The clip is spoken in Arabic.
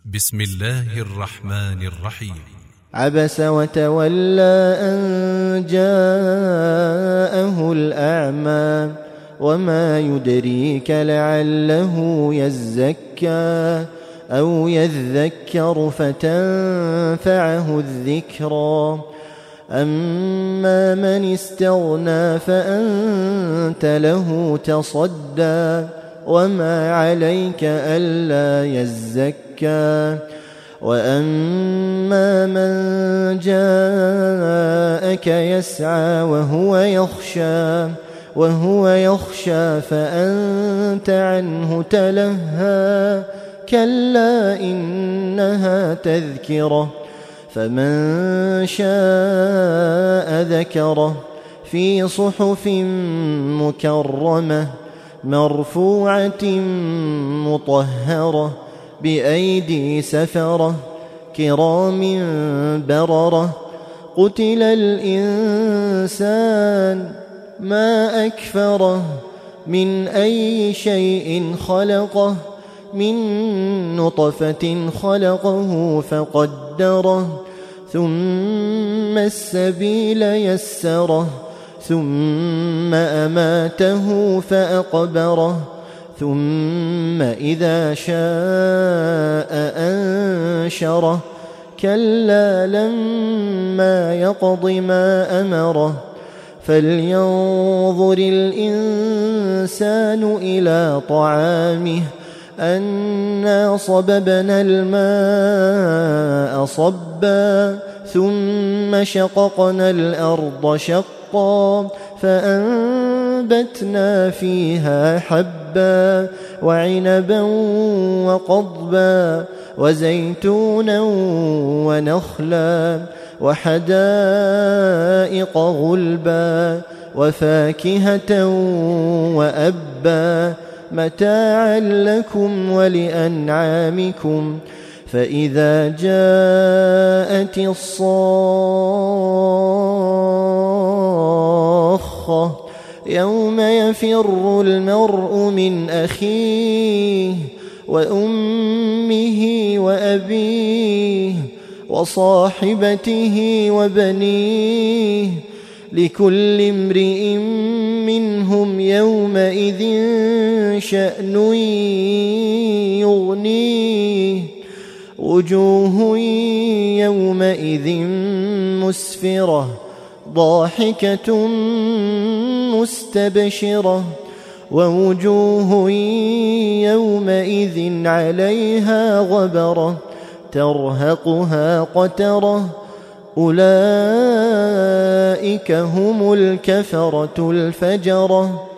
بسم الله الرحمن الرحيم. عبس وتولى أن جاءه الأعمى وما يدريك لعله يزكى أو يذكر فتنفعه الذكرى. أما من استغنى فأنت له تصدى وما عليك ألا يزكى. وأما من جاءك يسعى وهو يخشى فأنت عنه تلهى. كلا إنها تذكرة فمن شاء ذكره في صحف مكرمة مرفوعة مطهرة بأيدي سفرة كرام بررة. قتل الإنسان ما أكفره من أي شيء خلقه من نطفة خلقه فقدره ثم السبيل يسره ثم أماته فأقبره ثم إذا شاء أنشره. كلا لما يقض ما أمره فلينظر الإنسان إلى طعامه أنا صببنا الماء صبا ثم شققنا الأرض شقا فأنبتنا فيها حبا وعنبا وقضبا وزيتونا ونخلا وحدائق غلبا وفاكهة وأبا متاعا لكم ولأنعامكم. فإذا جاءت الصاخة يوم يفر المرء من أخيه وأمه وأبيه وصاحبته وبنيه لكل امرئ منهم يومئذ شأن يغنيه. وجوه يومئذ مسفرة ضاحكة مستبشرة ووجوه يومئذ عليها غبرة ترهقها قترة. أولئك هم الكفرة الفجرة.